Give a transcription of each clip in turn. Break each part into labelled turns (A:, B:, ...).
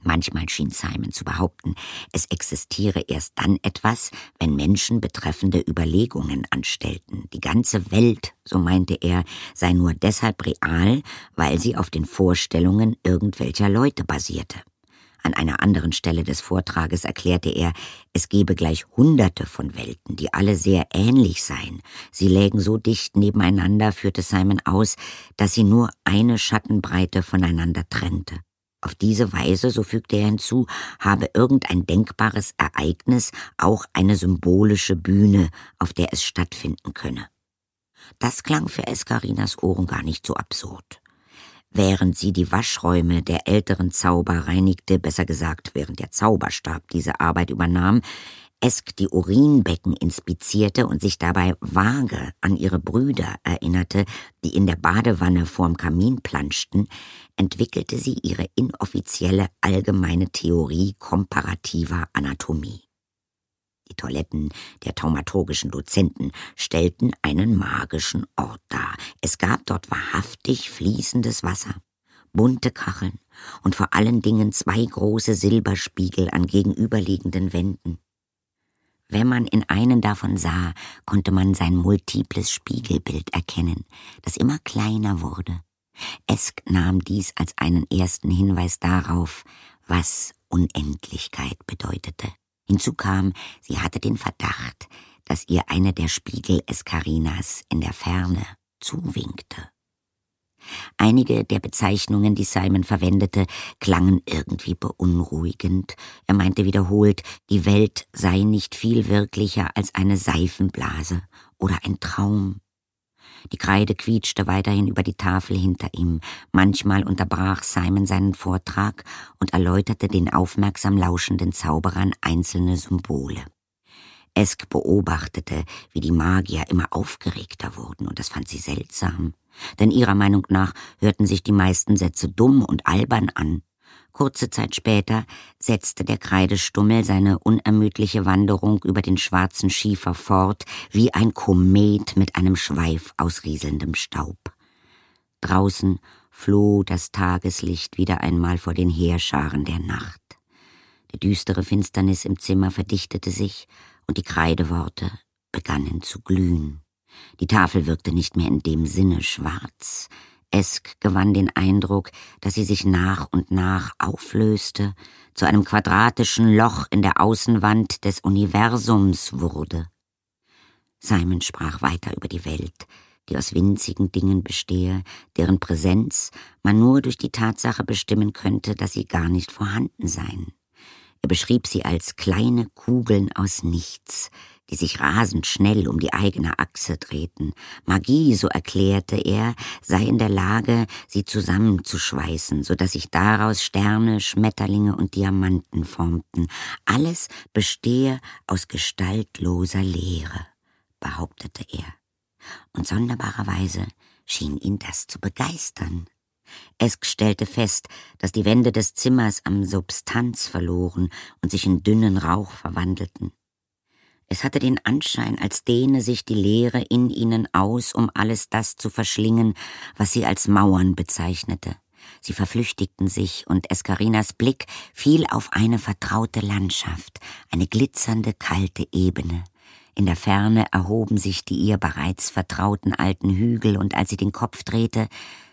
A: Manchmal schien Simon zu behaupten, es existiere erst dann etwas, wenn Menschen betreffende Überlegungen anstellten. Die ganze Welt, so meinte er, sei nur deshalb real, weil sie auf den Vorstellungen irgendwelcher Leute basierte. An einer anderen Stelle des Vortrages erklärte er, es gebe gleich Hunderte von Welten, die alle sehr ähnlich seien. Sie lägen so dicht nebeneinander, führte Simon aus, dass sie nur eine Schattenbreite voneinander trennte. Auf diese Weise, so fügte er hinzu, habe irgendein denkbares Ereignis auch eine symbolische Bühne, auf der es stattfinden könne. Das klang für Eskarinas Ohren gar nicht so absurd. Während sie die Waschräume der älteren Zauber reinigte, besser gesagt, während der Zauberstab diese Arbeit übernahm, Esk die Urinbecken inspizierte und sich dabei vage an ihre Brüder erinnerte, die in der Badewanne vorm Kamin planschten, entwickelte sie ihre inoffizielle allgemeine Theorie komparativer Anatomie. Die Toiletten der thaumaturgischen Dozenten stellten einen magischen Ort dar. Es gab dort wahrhaftig fließendes Wasser, bunte Kacheln und vor allen Dingen 2 große Silberspiegel an gegenüberliegenden Wänden. Wenn man in einen davon sah, konnte man sein multiples Spiegelbild erkennen, das immer kleiner wurde. Esk nahm dies als einen ersten Hinweis darauf, was Unendlichkeit bedeutete. Hinzu kam, sie hatte den Verdacht, dass ihr einer der Spiegel Eskarinas in der Ferne zuwinkte. Einige der Bezeichnungen, die Simon verwendete, klangen irgendwie beunruhigend. Er meinte wiederholt, die Welt sei nicht viel wirklicher als eine Seifenblase oder ein Traum. Die Kreide quietschte weiterhin über die Tafel hinter ihm. Manchmal unterbrach Simon seinen Vortrag und erläuterte den aufmerksam lauschenden Zauberern einzelne Symbole. Esk beobachtete, wie die Magier immer aufgeregter wurden, und das fand sie seltsam. Denn ihrer Meinung nach hörten sich die meisten Sätze dumm und albern an. Kurze Zeit später setzte der Kreidestummel seine unermüdliche Wanderung über den schwarzen Schiefer fort, wie ein Komet mit einem Schweif aus rieselndem Staub. Draußen floh das Tageslicht wieder einmal vor den Heerscharen der Nacht. Die düstere Finsternis im Zimmer verdichtete sich und die Kreideworte begannen zu glühen. Die Tafel wirkte nicht mehr in dem Sinne schwarz. Esk gewann den Eindruck, dass sie sich nach und nach auflöste, zu einem quadratischen Loch in der Außenwand des Universums wurde. Simon sprach weiter über die Welt, die aus winzigen Dingen bestehe, deren Präsenz man nur durch die Tatsache bestimmen könnte, dass sie gar nicht vorhanden seien. Er beschrieb sie als kleine Kugeln aus nichts, die sich rasend schnell um die eigene Achse drehten. Magie, so erklärte er, sei in der Lage, sie zusammenzuschweißen, so dass sich daraus Sterne, Schmetterlinge und Diamanten formten. Alles bestehe aus gestaltloser Leere, behauptete er. Und sonderbarerweise schien ihn das zu begeistern. Esk stellte fest, dass die Wände des Zimmers an Substanz verloren und sich in dünnen Rauch verwandelten. Es hatte den Anschein, als dehne sich die Leere in ihnen aus, um alles das zu verschlingen, was sie als Mauern bezeichnete. Sie verflüchtigten sich, und Eskarinas Blick fiel auf eine vertraute Landschaft, eine glitzernde, kalte Ebene. In der Ferne erhoben sich die ihr bereits vertrauten alten Hügel, und als sie den Kopf drehte,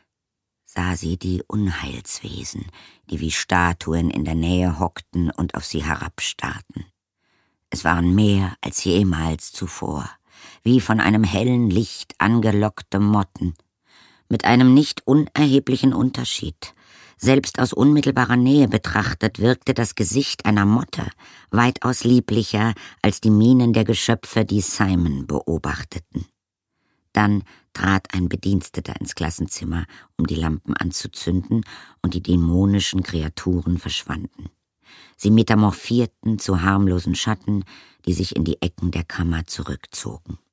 A: sah sie die Unheilswesen, die wie Statuen in der Nähe hockten und auf sie herabstarrten. Es waren mehr als jemals zuvor, wie von einem hellen Licht angelockte Motten, mit einem nicht unerheblichen Unterschied. Selbst aus unmittelbarer Nähe betrachtet wirkte das Gesicht einer Motte weitaus lieblicher als die Mienen der Geschöpfe, die Simon beobachteten. Dann trat ein Bediensteter ins Klassenzimmer, um die Lampen anzuzünden, und die dämonischen Kreaturen verschwanden. Sie metamorphierten zu harmlosen Schatten, die sich in die Ecken der Kammer zurückzogen.